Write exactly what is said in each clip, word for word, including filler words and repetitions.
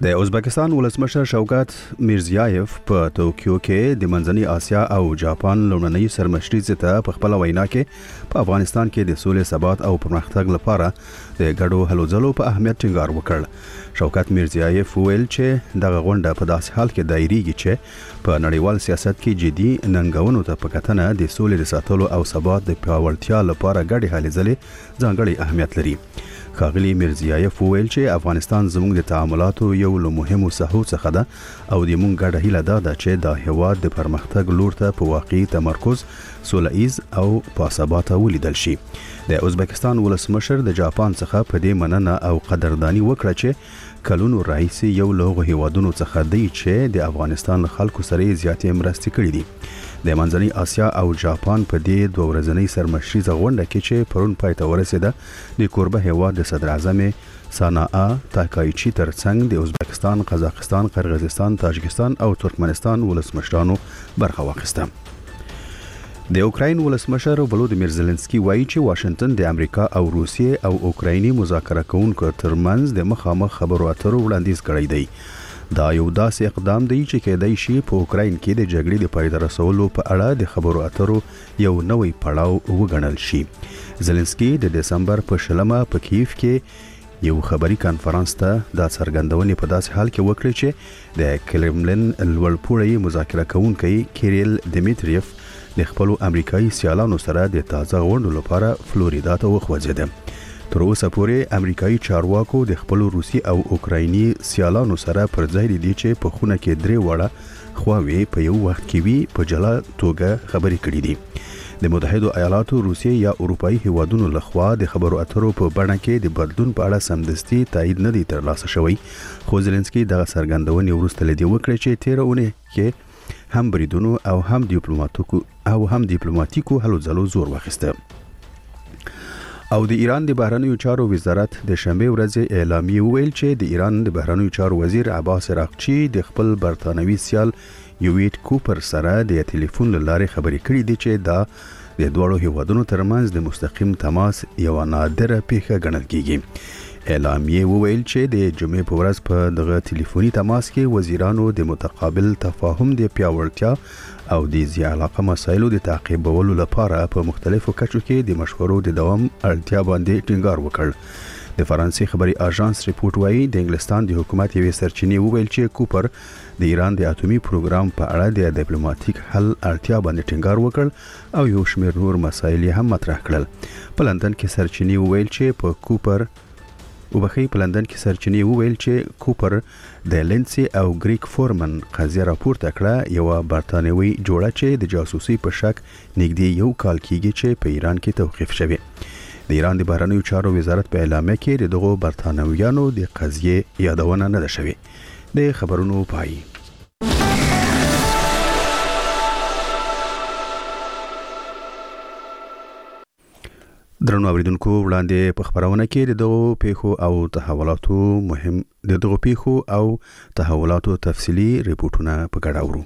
د ازبکستان ولسمشر شوکت میرزیایف په توکیو کې د منځنۍ اسیا او جاپان لومړنۍ سرمشري ته په خپل وینا کې په افغانستان کې د سولې ثبات او پرمختګ لپاره د ګډو هلو ځلو په اهمیت ټینګار وکړ. شوکت میرزیایف ویل چې دغه غونډه په داسې حال کې دایریږي چې په نړیوال سیاست کې جدي ننګونو ته په کتنه د سولې د ساتلو او ثبات د پیاوړتیا لپاره ګډې هلې ځلې ځانګړي اهمیت لري. ښاغلي میرزیایف ویل چې افغانستان زموږ د تعاملاتو یو له مهمو ساحو څخه ده او د موږ ګډه هیله ده چې دا هیواد د پرمختګ لور ته په واقعي تمرکز سوله ایز او باثباته ولیدل شي. د ازبکستان ولسمشر د جاپان څخه په دې مننه او قدردانی وکړه چې کلونو راهیسې یو له هغو هیوادونو څخه دی چې د افغانستان خلکو سره زیاتې مرستې کړې دي. د منځنۍ اسیا او جاپان په دې دوه ورځنۍ سرمشریزه غونډه کې چې پرون پای ته ورسېده د کوربه هیواد د صدر اعظم ساناء تاکایچی ترڅنګ د ازبکستان، قزاقستان، قرغیزستان، تاجکستان او ترکمنستان ولسمشرانو برخه واخیسته. د اوکراین ولسمشر ولودیمیر زيلنسکي وایي چې واشنگټن د امریکا او روسیې او اوکرایني مذاکره کوونکو ترمنځ د مخامخ خبرو اترو وړاندیز کړی دی. دا یو داسې اقدام دی چې کېدای شي په اوکراین کې د جګړې د پای ته رسولو په اړه د خبرو اترو یو نوی پړاو وګڼل شي. زيلنسکي د دسمبر په شلمه په کیف کې یو خبري کانفرنس ته د څرګندونې په داسې حال کې وکړي چې د کریملن لوړپوړی مذاکره کوونکی کیریل دیمیتریف د خپل امریکایي سیالانو سره د تازه غونډو لپاره فلوریدا ته وخوځېده. تر اوسه پورې امریکایي چارواکو د خپل روسي او اوکرایني سیالانو سره پر ځای دي چې په خونه کې درې وړه خواوې په یو وخت کې وي په جلا توګه خبرې کړې دي. د متحده ایالاتو، روسیې یا اروپאי هیوادونو لخوا د خبرو اترو په بڼه کې د بدلون په اړه سمدستي تایید نه دی ترلاسه شوی، خو زيلنسکي دغه څرګندونې وروسته لدی وکړي چې تیر اونۍ کې هم بریدونو او هم ډیپلوماټیکو او هم ډیپلوماټیکو هلو ځلو زور واخیسته. او د ایران د بهرنیو چارو وزارت د شنبه ورځ اعلامیه ویل چې د ایران د بهرنیو چارو وزیر عباس راغچی د خپل برتانوي سیال یویټ کوپر سره د ټلیفون لارې خبرې کړې دي چې دا د دوړو هیوادونو ترمنځ د مستقیم تماس یو نادره پیښه ګڼل کیږي. اعلامیه ویل چې د جمعې په ورځ په دغه ټلیفوني تماس کې وزیرانو د متقابل تفاهم د پیاوړتیا او د ځای علاقه مسایلو د تعقیبولو لپاره په مختلفو کچو کې د مشورو د دوام اړتیا باندې ټینګار وکړ. د فرانسې خبري اژانس ریپورت وايي د انګلستان د حکومت یوې سرچینې وویل چې کوپر د ایران د اټومي پروګرام په اړه د ډیپلوماټیک حل اړتیا باندې ټینګار وکړ او یو شمېر نور مسایل هم مطرح کړل. په لندن کې سرچینې وویل چې په کوپر وبخي په لندن کې سرچینې وویل چې کوپر د لینسي او گریک فورمن قضیه راپورته کړه، یو برتانوي جوړه چې د جاسوسي په شک نږدې یو کال کېږي چې په ایران کې توقیف شوی. د ایران د بهرنیو چارو وزارت په اعلامیه کې دغه برتانویانو د قضیه یادونه نه ده شوی. د خبرونو پای. درنو اوریدونکو، وړاندې په خبرونه کې د دغو پیښو او تحولاتو مهم د دغو پیښو او تحولاتو تفصیلی ریپورتونه په ګډه اورو.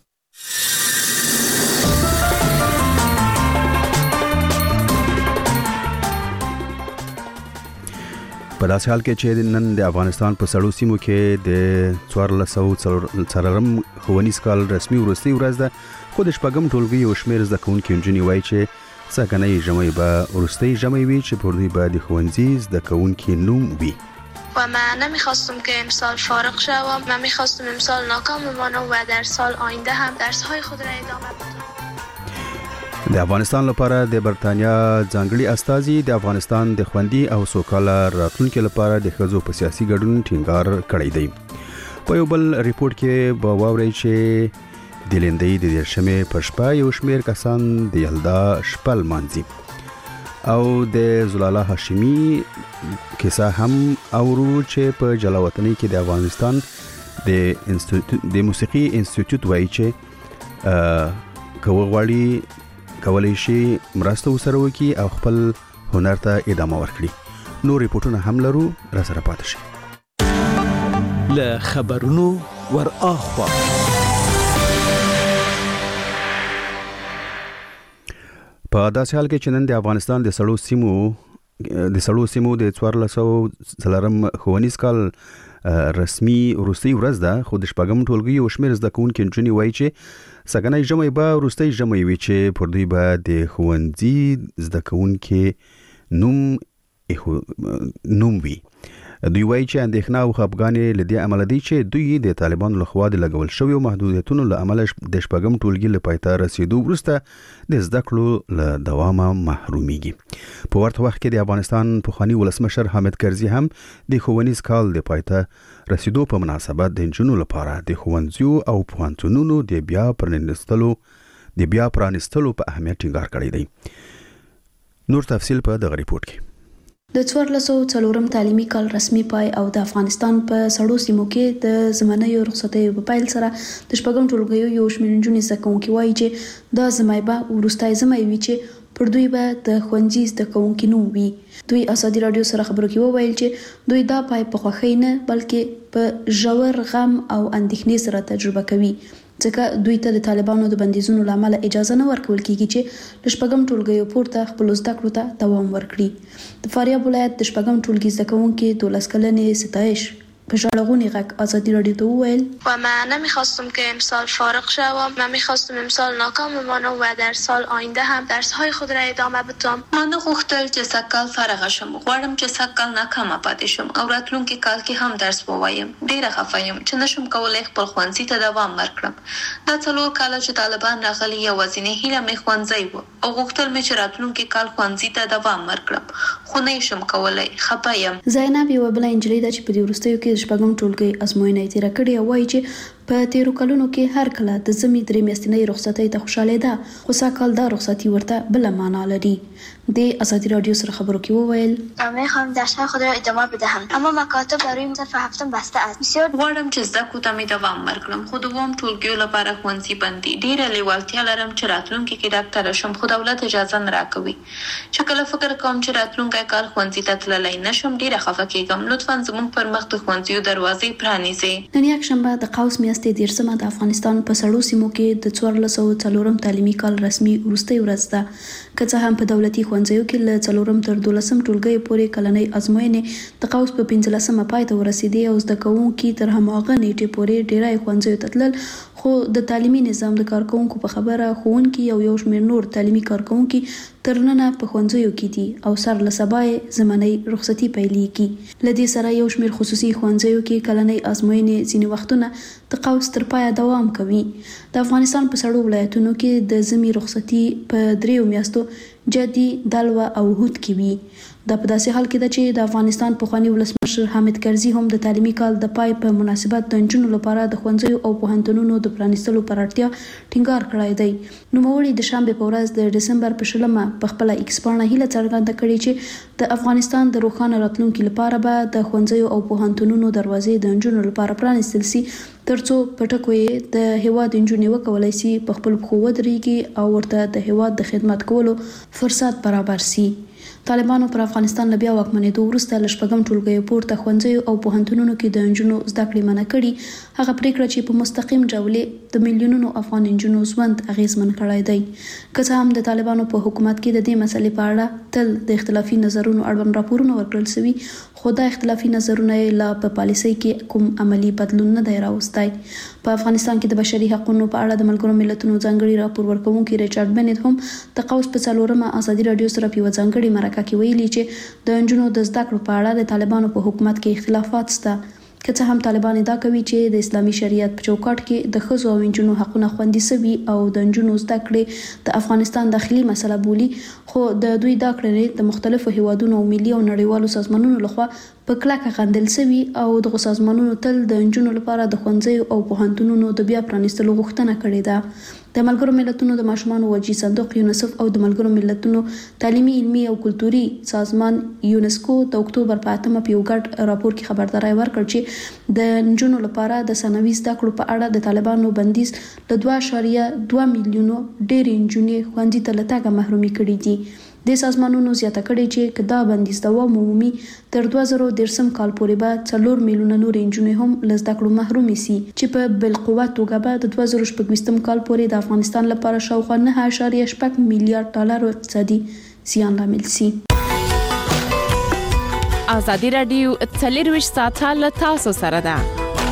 په داسې حال کې چې نن د افغانستان په سړو سیمو کې د څوارلس سوه څلورم ښوونیز کال رسمي وروستۍ ورځ ده، خو د شپږم ټولګي یو شمېر زده کوونکي نجونې وایي چې څنګهنۍ ژمی به وروستۍ ژمی وي چې پر دوی به د ښوونځي زده کوونکي نوم وي. و من نمیخواستم که امسال فارغ شوم، من میخواستم امسال ناکام بمانم و در سال آینده هم درس‌های خود را ادامه بدم. د افغانستان لپاره د برتانیا ځانګړي استازي د افغانستان د خوندي او سوکاله راتلونکي لپاره د ښځو په سیاسي ګډون ټینګار کړی دی. په یو بل ریپورت کې به واورئ چې د لندۍ د دیرشمې په شپه یو شمېر کسان د یلدا شپه لمانځي او د زلاله هاشمي کیسه هم اورو چې په جلاوطنۍ کې د افغانستان د د موسیقي انسټیټیوټ وایي چې کوه غواړي کولای شي مرسته وسره وکړي او خپل هنر ته ادامه ورکړي. نور ریپورتونه هم لرو، را سره پاتې شئ. له خبرونو ور اخوا په داسې حال کې چې نن د افغانستان د سړو سیمو د سړو سیمو د څوارلس سوه څلورم ښوونیز کال رسمي وروستي ورځ ده، خو د شپږم ټولګي یو شمېر زده کوونکي نجونې وایي چې سږنی ژمی به وروستی ژمی وي چې پر دوی به د ښوونځي زده کوونکي نوم نوم وي. دوی وایي چې اندېښنه او خفګان له دې امله دی چې دوی د طالبانو لخوا د لګول شویو محدودیتونو له امله د شپږم ټولګي له پای ته رسیدو وروسته د زده کړو له دوامه محرومیږي. په ورته وخت کې د افغانستان پخواني ولسمشر حامد کرزي هم د ښوونیز کال د پای ته رسیدو په مناسبت د نجونو لپاره د ښوونځیو او پوهنتونونو د بیا پرانیستلو د بیا پرانیستلو په اهمیت ټینګار کړی دی. نور تفصیل په دغه ریپورت کې. د څوارلس سوه څلورم تعلیمي کال رسمي پای او د افغانستان په سړو سیمو کې د زمنیو رخصتیو په پیل سره د شپږم ټولګیو یو شمېر نجونې زده کوونکي وایي چې دا زمی به وروستی زمی وي چې پر دوی به د ښوونځي زده کوونکي نوم وي. دوی ازادي راډیو سره خبرو کې وویل چې دوی دا پای په خوښۍ نه بلکې په ژور غم او اندېښنې سره تجربه کوي، ځکه دوی ته د طالبانو د بندیزونو له امله اجازه نه ورکول کیږي چې د شپږم ټولګیو پورته خپلو زده کړو ته دوام ورکړي. د فاریاب ولایت د شپږم ټولګي زده کوونکي دولس کلنې ستایش به ژړغونی غږ ازادي راډیو ته وویل و من نمیخواستم که امسال فارغ شوم. من میخواستم امسال ناکام بمانم و در سال آینده هم درس‌های خود را ادامه بدم. من غوښتل چې سږکال فارغ شم. غواړم چې سږکال ناکامه پاتې شم او راتلونکي کال کې هم درس ووایم. ډیره خفه یم چې نشم کولی خپل ښوونځي ته دوام ورکړم. دا څلور کاله چې طالبان راغلي یوازینۍ هیله مې ښوونځی و او غوښتل مې چې راتلونکي کال ښوونځي ته دوام ورکړم، خو نه شم کولی. خفه یم. زینب یوه بله نجلۍ ده چې په دې وروستیو کې شپږم ټولګي ازموینه یې تېره کړې او وایي چې په تیرو کلونو کې هر کله د ژمي درې میاشتنۍ رخصتۍ ته خوشحالېده، خو سږکال دا رخصتي ورته بله معنا لري. د ازادي راډیو سره خبرو کې وویل من میخوام درس‌های خود را ادامه بدهم اما مکاتب برای صف هفتم بسته است. بسیار غواړم چې زده کړو ته مې دوام ورکړم، خو دوام ټولګیو لپاره ښوونځي بند دي. ډیره لیوالتیا لرم چې راتلونکي کې ډاکټره شم، خو دولت اجازه نه راکوي. چې کله فکر کوم چې راتلونکی کال ښوونځي ته تللی نشم ډیره خفه کېږم. لطفا زموږ پر مخ د ښوونځیو دروازې پرانیزئ. نن یکشنبه د قوس میاشتې دیرشمه د افغانستان په سړو سیمو کې د څوارلس سوه څلورم تعلیمي کال رسمي وروستۍ ورځ ده، که څه هم په دولتي ښوونځیو کې له څلورم تر دولسم ټولګیو پورې کلنۍ ازموینې د قوس په پنځلسمه پای ته ورسېدې او زده کوونکي تر هماغه نیټې پورې ډیری ښوونځیو ته تلل، خو د تعلیمي نظام د کارکوونکو په خبره ښوونکي او یو شمېر نور تعلیمي کارکوونکي تر ننه په ښوونځیو کې دي او سر له سبا یې زمنۍ رخصتي پیلېږي. له دې سره یو شمېر خصوصي ښوونځیو کې کلنۍ ازموینې ځینې وختونه د قوس تر پایه دوام کوي. د افغانستان په سړو ولایتونو کې د ژمي رخصتي په دریو میاشتو جدي، دلوه او هود کې وي. دا په داسې حال کې ده چې د افغانستان پخواني ولسمشر حامد کرزي هم د تعلیمي کال د پای په مناسبت د نجونو لپاره د ښوونځیو او پوهنتونونو د پرانیستلو پر اړتیا ټینګار کړی دی. نوموړي د شنبې په ورځ د ډسمبر په شلمه په خپله ایکس پاڼه هیله څرګنده کړې چې د افغانستان د روښانه راتلونکي لپاره به د ښوونځیو او پوهنتونونو دروازې د نجونو لپاره پرانیستل سي، ترڅو په ټکو یې د هیواد نجونې وکولی سي په خپلو پښو ودرېږي او ورته د هیواد د خدمت کولو فرصت برابر سي. طالبانو پر افغانستان له بیا واکمنېدو وروسته له شپږم ټولګیو پورته ښوونځیو او پوهنتونونو کې د نجونو زده کړې منع کړي. هغه پریکړه چې په مستقیم ډول د میلیونونو افغان نجونو ژوند اغیزمن کړی دی. که څه هم د طالبانو په حکومت کې د دې مسلې په اړه تل د اختلافي نظرونو اړوند راپورونه ورکړل شوي، خو دا اختلافي نظرونه یې لا په پالیسۍ کې کوم عملي بدلون نه دی راوستی. په افغانستان کې د بشري حقونو په اړه د ملګرو ملتونو ځانګړي راپور ورکوونکي ریچارډ بنت هم د قوس په څلورمه ازادي راډیو سره په یوه ځانګړې مرکه کې ویلي چې د نجونو د زده کړو په اړه د طالبانو په حکومت کې اختلافات شته، که څه هم طالبان ادعا کوي چې د اسلامي شریعت په چوکاټ کې د ښځو او نجونو حقونه خوندي شوي او د نجونو زده کړې د افغانستان داخلي مسله بولي، خو د دوی دا کړنې د مختلفو هیوادونو او ملي او نړیوالو سازمانونو لخوا په کلکه غندل شوي او دغو سازمانونو تل د نجونو لپاره د ښوونځیو او پوهنتونونو د بیا پرانیستلو غوښتنه کړې ده. د ملګرو ملتونو د ماشومانو وجهي صندوق یونیسف او د ملګرو ملتونو تعلیمي، علمي او کلتوري سازمان یونسکو د اکتوبر په اتمه په یو ګډ راپور کې خبرداری ورکړ چې د نجونو لپاره د ثانوي زده کړو په اړه د طالبانو بندیز له دوه اعشاریه دوه میلیونو ډېرې نجونې ښوونځي ته له تګه محرومې کړي دي. د سازمانونو زیاته کړې چې که دا بندیز دوام ومومي تر دوه زره دېرشم کال پورې به څلور میلیونه نورې نجونې هم له زده کړو محرومې سي، چې په بالقوه توګه به د دوه زره شپږویشتم کال پورې د افغانستان لپاره شاوخوا نه اعشاریه شپږ میلیارډ ډالرو اقتصادي زیان لامل سي. ازادي رادیو څلرویشت ساعته له تاسو سره ده.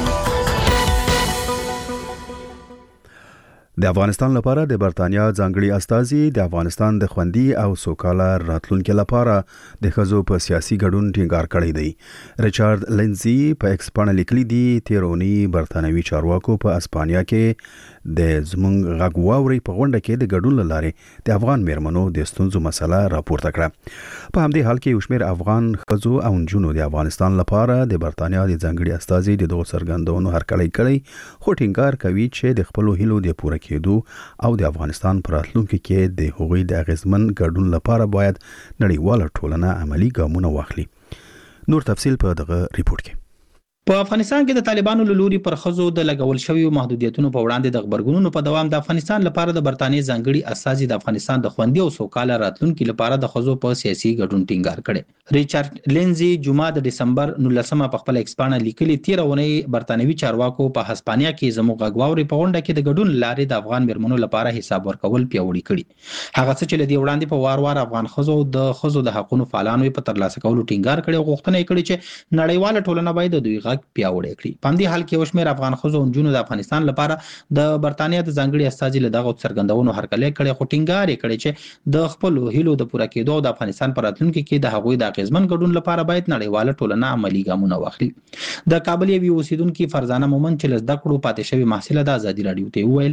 د افغانستان لپاره د برتانیا ځانګړي استازي د افغانستان د خوندي او سوکاله راتلونکو لپاره د ښځو په سیاسي ګډون ټینګار کړی دی. ریچارډ لینزي په ایکس باندې لیکلي دي تیرونی برتانوي چارواکو په اسپانیا کې د زمونږ غږ واوري په غونډه کې د ګډون لاره د افغان میرمنو د ستونزو مسله راپورته کړه. په همدې حال کې یو شمېر افغان ښځو او نجونو د افغانستان لپاره د برتانیا د ځانګړي استازي د دغو څرګندونو هرکلی کړی، خو ټینګار کوي چې د خپلو هیلو د پوره کېدو او د افغانستان پر راتلونکي کې د هغوی د اغیزمن ګډون لپاره باید نړیواله ټولنه عملی ګامونه واخلي. نور تفصیل په دغه ریپورت کې. په افغانستان کې د طالبانو له لوري پر ښځو د لګول شویو محدودیتونو په وړاندې د خبرګونونو په دوام د افغانستان لپاره د برتانیې ځانګړي استازي د افغانستان د خوندي او سوکاله راتلونکو لپاره د ښځو په سیاسي ګډون ټینګار کړي. ریچارډ لینزي جمعه د دسمبر نولسمه په خپل ایکس باندې لیکلي تیرونی برتانوي چارواکو په هسپانیا کې زموږ غږ واوري په غونډه کې د ګډون لارې د افغان میرمنو لپاره حساب ورکول پیاوړي کړي. هغه څه چې لدی وړاندې په وار وار افغان ښځو د ښځو د حقوقو فعالانو په ترلاسه کولو ټینګار کړي او غوښتنه یې کړې چې نړیواله ټولنه باید د دوی غږ پیاوړی کړي. په دې حال کې یو شمېر افغان ښځو او نجونو د افغانستان لپاره د برتانیا د ځانګړي استازي له دغه څرګندونو هرکلی کړي، خو ټینګار یې کړی چې د خپل هیلو د پوره کېدو او د افغانستان پر راتلونکي کې د هغوی د اغیزمن ګډون لپاره باید نړیواله ټولنه عملی ګامونه واخلي. د کابل یو اوسیدونکو فرزانه مومن چې لزده کړو پاتې شوی محصله د ازادي رادیو ته وویل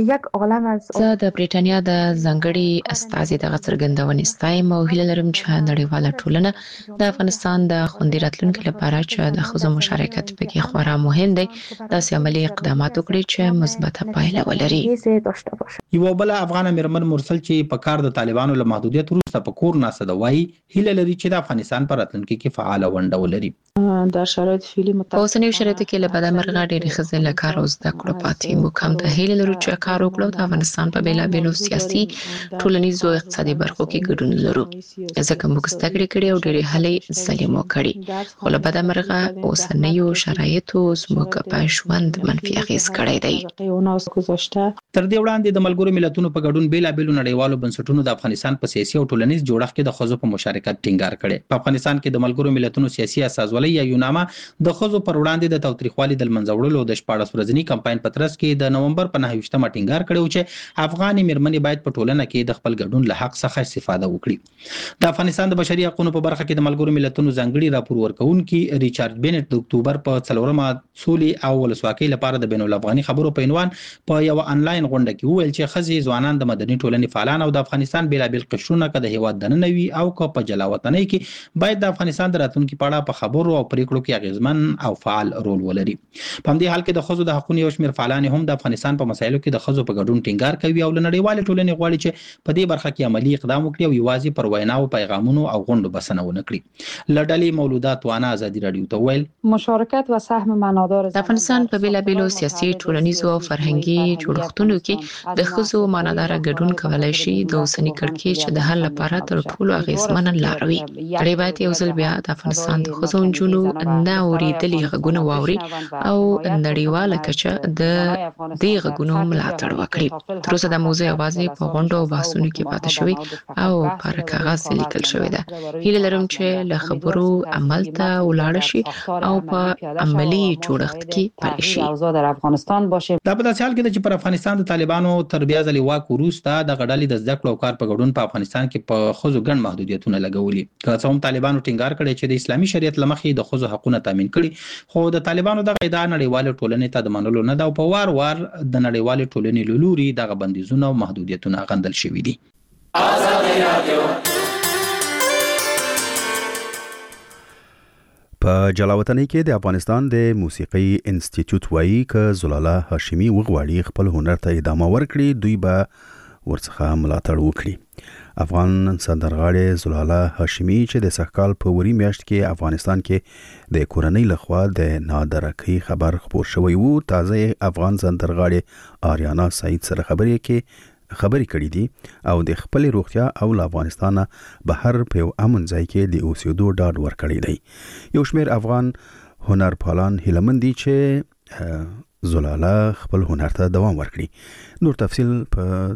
زه د بریټانیا د ځانګړي استازي دغه څرګندونې ستایم او هیله لرم چې نړیواله ټولنه د افغانستان د خوندي راتلونکو لپاره چې د ښځو مشارکت پکې خورا مهم دی داسې عملی اقدامات وکړي چې مثبته پایله ولري. یو بل افغان میرمن مرسل چې په کار د طالبانو له محدودیت وروسته په کور ناسه د وایي هیله لري چې د افغانستان پر راتلونکي کې فعال ونډه ولري. در شرایط فعلی مطابق اوسنیو شرایطو کې له بدمرغه ډېرې ښځې له کار او زده کړو پاتې موږ هم د هیله لرو چې کار وکړو د افغانستان په بېلابېلو سیاسي ټولنیزو او اقتصادي برخو کې ګډون لرو ځکه موږ زده کړې کړې او ډېرې هلې ځلې مو کړي، خو له بدمرغه اوسنیو شرایطو زموږ په ژوند منفي اغیز کړی دی. تر دې وړاندې د ملګرو ملتونو په ګډون بېلابېلو نړیوالو بنسټونو د افغانستان په سیاسي او ټولنیز جوړښت کې د ښځو په مشارکت ټینګار کړي. په افغانستان کې د ملګرو ملتونو سیاسي اساسولۍ یا یوناما د ښځو پر وړاندې د تاوتریخوالي د منځه وړلو د شپاړس ورځني کمپاین په ترڅ کې د نومبر په نهه ویشتمه ټینګار کړی چې افغاني میرمنې باید په ټولنه کې د خپل ګډون له حق څخه استفاده وکړي. د افغانستان د بشري حقوقو په برخه کې د ملګرو ملتونو ځانګړي راپور ورکونکي ریچارډ بینټ د اکتوبر په څلورمه سولې او ولسواکۍ لپاره د بین الافغاني خبرو په عنوان په یو انلاین غونډه کې وویل چې ښځې ځوانان د مدني ټولنې فعالان او د افغانستان بېلابېل قشرونه که د هیواد دننه وي او که په جلا وطنۍ کې باید د افغانستان د راتلونکي په اړه په خبرو او پریکړو کې اغیزمن او فعال رول ولري. په همدې حال کې د ښځو د حقوقو یو شمېر فعالان هم د افغانستان په مسایلو کې د ښځو په ګډون ټینګار کوي او له نړیوالې ټولنې غواړي چې په دې برخه کې عملی اقدام وکړي او یوازې پر ویناو پیغامونو او غونډو بسنه ونه کړي. له ډلې مولودات وانا ازادي رادیو ته ویل مشارکت و سهم معنادار د افغانستان په بېلابېلو سیاسي ټولنیزو او فرهنګي جوړښتونو کې د ښځو معنادار ګډون کولای شي د اوسني کړکېچ د حل لپاره تر ټولو اغیزمنه لار وي. نړۍ باید یو ځل بیا د افغانستان د ښځو نجونو نه اورېدلي غږونه واوري او نړیواله کچه د دې غږونو ملاتړ وکړي. تر اوسه دا موضوع یوازې په غونډو او بحثونو کې پاتې شوې او پر کاغذ لیکل شوې ده. هیله لرم چې له خبرو عمل ته ولاړ شي او په عملی جوړښت کې پلی شي. دا په داسې حال کې چې پر افغانستان د طالبانو تر بیا ځلې واک وروسته د غډلې د زده کړو او کار په ګډون په افغانستان کې په ښځو ګڼ محدودیتونه لګولي. که څه هم طالبانو ټینګار کړی چې د اسلامي شریعت له مخې د ښځو حقونه تامین کړي، خو د طالبانو دغه ادعا نړیوالې ټولنې ته د منلو نه ده او په وار وار د نړیوالې ټولنې له لوري دغه بندیزونه او محدودیتونه غندل شوي دي. په جلاوطنۍ کې د افغانستان د موسیقي انسټیټیوټ وایي ک زلاله هاشمي وغواړي خپل هنر ته ادامه ورکړي دوی به ورڅخه ملاتړ وکړي. افغان سندرغاړې زلاله هاشمي چې د سږکال په وری میاشت کې افغانستان کې د کورنۍ لخوا د نادرکۍ خبر خپور شوی وو، تازه افغان سندرغاړې آریانا سعید سره خبرې کې خبرې کړې دي او د خپل روغتیا او له افغانستان بهر په یو امن ځای کې د اوسېدو ډاډ ورکړی دی. یو شمېر افغان هنرپالان هیلهمند دي چې زلاله خپل هنر ته دوام ورکړي. نور تفصیل په